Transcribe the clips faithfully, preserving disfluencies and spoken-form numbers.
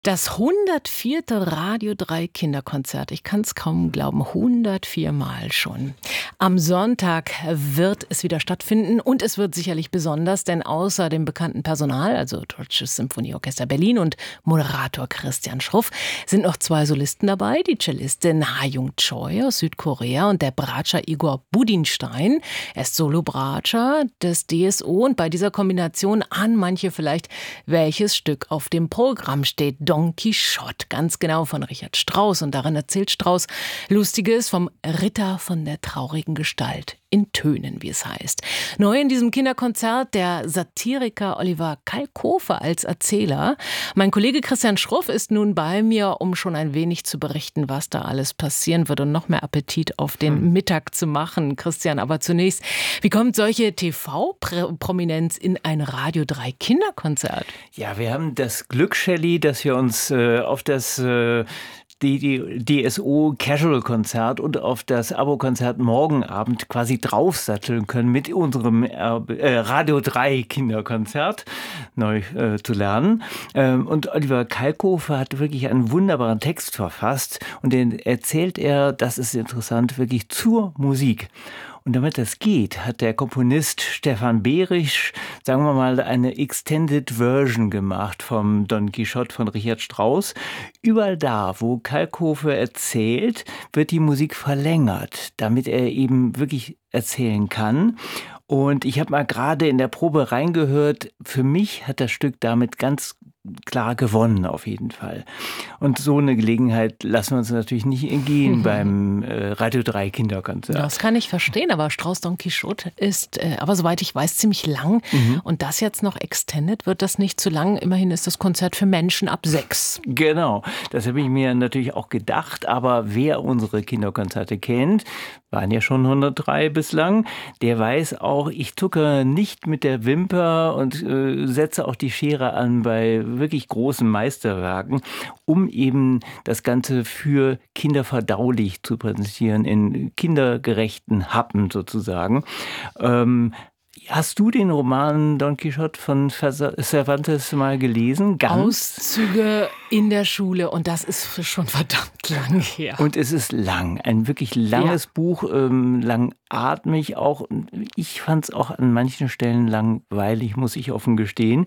Das hundertvierte Radio drei Kinderkonzert. Ich kann es kaum glauben, hundertvier Mal schon. Am Sonntag wird es wieder stattfinden und es wird sicherlich besonders, denn außer dem bekannten Personal, also Deutsches Symphonieorchester Berlin und Moderator Christian Schruff, sind noch zwei Solisten dabei, die Cellistin Ha-Jung Choi aus Südkorea und der Bratscher Igor Budinstein. Er ist Solo-Bratscher des D S O und bei dieser Kombination ahnen manche vielleicht, welches Stück auf dem Programm steht. Don Quixote, ganz genau, von Richard Strauss. Und darin erzählt Strauss Lustiges vom Ritter von der traurigen Gestalt. In Tönen, wie es heißt. Neu in diesem Kinderkonzert der Satiriker Oliver Kalkofe als Erzähler. Mein Kollege Christian Schruff ist nun bei mir, um schon ein wenig zu berichten, was da alles passieren wird und noch mehr Appetit auf den hm. Mittag zu machen. Christian, aber zunächst, wie kommt solche T V-Prominenz in ein Radio drei Kinderkonzert? Ja, wir haben das Glück, Shelley, dass wir uns äh, auf das äh, die, die D S O-Casual-Konzert und auf das Abo-Konzert morgen Abend quasi draufsatteln können mit unserem äh, Radio drei Kinderkonzert neu äh, zu lernen. Ähm, und Oliver Kalkofe hat wirklich einen wunderbaren Text verfasst und den erzählt er, das ist interessant, wirklich zur Musik. Und damit das geht, hat der Komponist Stefan Behrisch, sagen wir mal, eine Extended Version gemacht vom Don Quixote von Richard Strauss. Überall da, wo Kalkofe erzählt, wird die Musik verlängert, damit er eben wirklich erzählen kann. Und ich habe mal gerade in der Probe reingehört, für mich hat das Stück damit ganz klar gewonnen, auf jeden Fall. Und so eine Gelegenheit lassen wir uns natürlich nicht entgehen mhm. beim äh, Radio drei Kinderkonzert. Das kann ich verstehen, aber Strauss Don Quixote ist, äh, aber soweit ich weiß, ziemlich lang. Mhm. Und das jetzt noch extended, wird das nicht zu lang? Immerhin ist das Konzert für Menschen ab sechs. Genau, das habe ich mir natürlich auch gedacht. Aber wer unsere Kinderkonzerte kennt, waren ja schon hundertdrei bislang, der weiß auch, ich zucke nicht mit der Wimper und äh, setze auch die Schere an bei wirklich großen Meisterwerken, um eben das Ganze für Kinder verdaulich zu präsentieren, in kindergerechten Happen sozusagen. Ähm, Hast du den Roman Don Quixote von Cervantes mal gelesen? Ganz? Auszüge in der Schule und das ist schon verdammt lang her. Und es ist lang, ein wirklich langes ja. Buch, ähm, langatmig auch. Ich fand es auch an manchen Stellen langweilig, muss ich offen gestehen.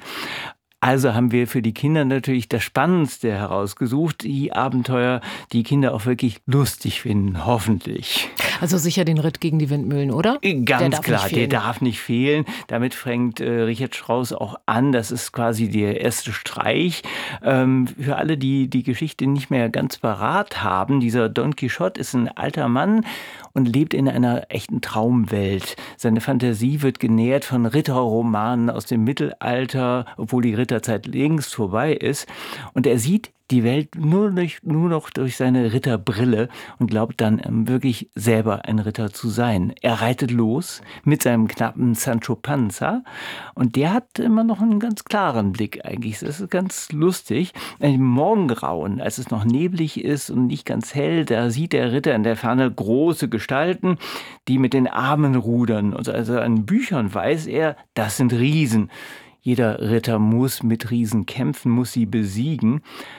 Also haben wir für die Kinder natürlich das Spannendste herausgesucht, die Abenteuer, die Kinder auch wirklich lustig finden, hoffentlich. Also sicher den Ritt gegen die Windmühlen, oder? Ganz klar, der darf nicht fehlen. Damit fängt äh, Richard Strauss auch an. Das ist quasi der erste Streich. Ähm, für alle, die die Geschichte nicht mehr ganz parat haben, dieser Don Quixote ist ein alter Mann und lebt in einer echten Traumwelt. Seine Fantasie wird genährt von Ritterromanen aus dem Mittelalter, obwohl die Ritterzeit längst vorbei ist. Und er sieht die Welt nur, durch, nur noch durch seine Ritterbrille und glaubt dann wirklich selber ein Ritter zu sein. Er reitet los mit seinem knappen Sancho Panza und der hat immer noch einen ganz klaren Blick eigentlich. Das ist ganz lustig. Im Morgengrauen, als es noch neblig ist und nicht ganz hell, da sieht der Ritter in der Ferne große Gestalten, die mit den Armen rudern. Und also an Büchern weiß er, das sind Riesen. Jeder Ritter muss mit Riesen kämpfen, muss sie besiegen.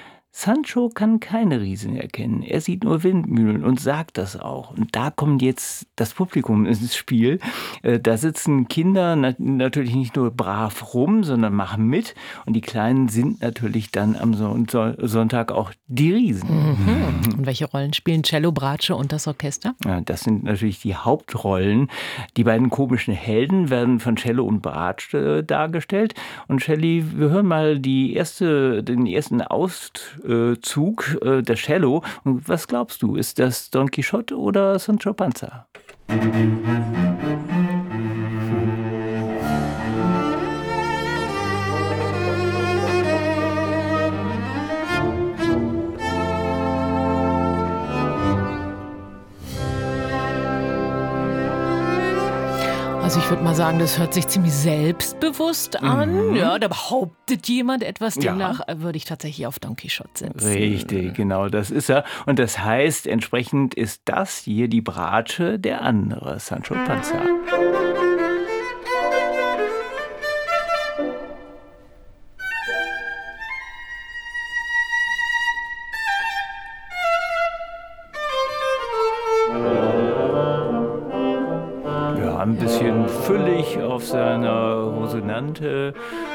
Sancho kann keine Riesen erkennen. Er sieht nur Windmühlen und sagt das auch. Und da kommt jetzt das Publikum ins Spiel. Da sitzen Kinder natürlich nicht nur brav rum, sondern machen mit. Und die Kleinen sind natürlich dann am Sonntag auch die Riesen. Mhm. Und welche Rollen spielen Cello, Bratsche und das Orchester? Ja, das sind natürlich die Hauptrollen. Die beiden komischen Helden werden von Cello und Bratsche dargestellt. Und Shelley, wir hören mal die erste, den ersten Auszug äh, der Cello. Und was glaubst du, ist das Don Quixote oder Sancho Panza? Also ich würde mal sagen, das hört sich ziemlich selbstbewusst an. Mhm. Ja, da behauptet jemand etwas, demnach ja. würde ich tatsächlich auf Don Quixote setzen. Richtig, genau, das ist er. Und das heißt, entsprechend ist das hier die Bratsche, der andere Sancho Panza. ein bisschen füllig auf seiner Rosonante.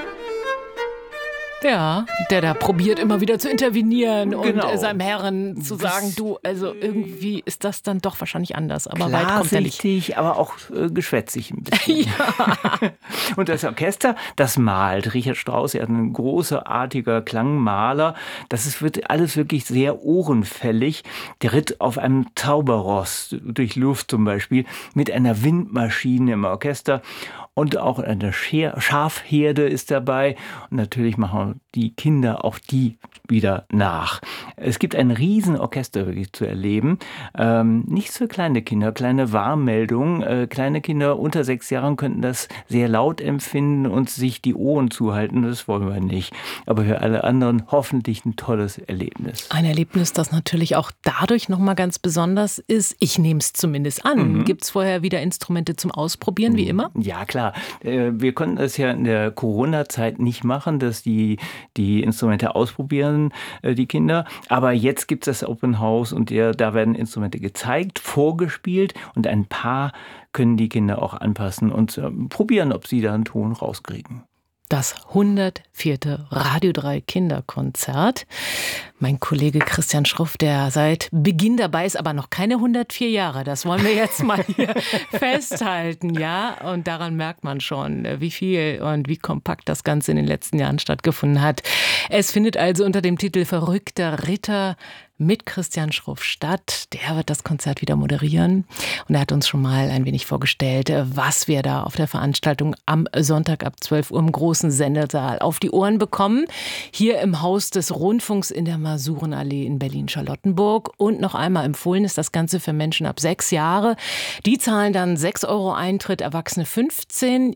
Ja, der da probiert immer wieder zu intervenieren und Genau. äh, seinem Herren zu sagen, du, also irgendwie ist das dann doch wahrscheinlich anders, aber weit kommt er nicht. Klarsichtig, aber auch äh, geschwätzig ein bisschen. Ja. Und das Orchester, das malt. Richard Strauss, er ist ein großartiger Klangmaler. Das ist, wird alles wirklich sehr ohrenfällig. Der ritt auf einem Zauberross durch Luft zum Beispiel mit einer Windmaschine im Orchester. Und auch eine Scher- Schafherde ist dabei. Und natürlich machen die Kinder auch die wieder nach. Es gibt ein Riesenorchester wirklich zu erleben. Ähm, nichts für kleine Kinder, kleine Warnmeldung. Äh, kleine Kinder unter sechs Jahren könnten das sehr laut empfinden und sich die Ohren zuhalten. Das wollen wir nicht. Aber für alle anderen hoffentlich ein tolles Erlebnis. Ein Erlebnis, das natürlich auch dadurch nochmal ganz besonders ist. Ich nehme es zumindest an. Mhm. Gibt es vorher wieder Instrumente zum Ausprobieren, wie immer? Ja, klar. Wir konnten das ja in der Corona-Zeit nicht machen, dass die, die Instrumente ausprobieren, die Kinder. Aber jetzt gibt es das Open House und der, da werden Instrumente gezeigt, vorgespielt und ein paar können die Kinder auch anpassen und äh, probieren, ob sie da einen Ton rauskriegen. Das hundertvierte Radio drei Kinderkonzert. Mein Kollege Christian Schruff, der seit Beginn dabei ist, aber noch keine hundertvier Jahre. Das wollen wir jetzt mal hier festhalten, ja. Und daran merkt man schon, wie viel und wie kompakt das Ganze in den letzten Jahren stattgefunden hat. Es findet also unter dem Titel Verrückter Ritter mit Christian Schruff statt. Der wird das Konzert wieder moderieren. Und er hat uns schon mal ein wenig vorgestellt, was wir da auf der Veranstaltung am Sonntag ab zwölf Uhr im großen Sendesaal auf die Ohren bekommen. Hier im Haus des Rundfunks in der Masurenallee in Berlin-Charlottenburg. Und noch einmal empfohlen ist das Ganze für Menschen ab sechs Jahre. Die zahlen dann sechs Euro Eintritt, Erwachsene fünfzehn.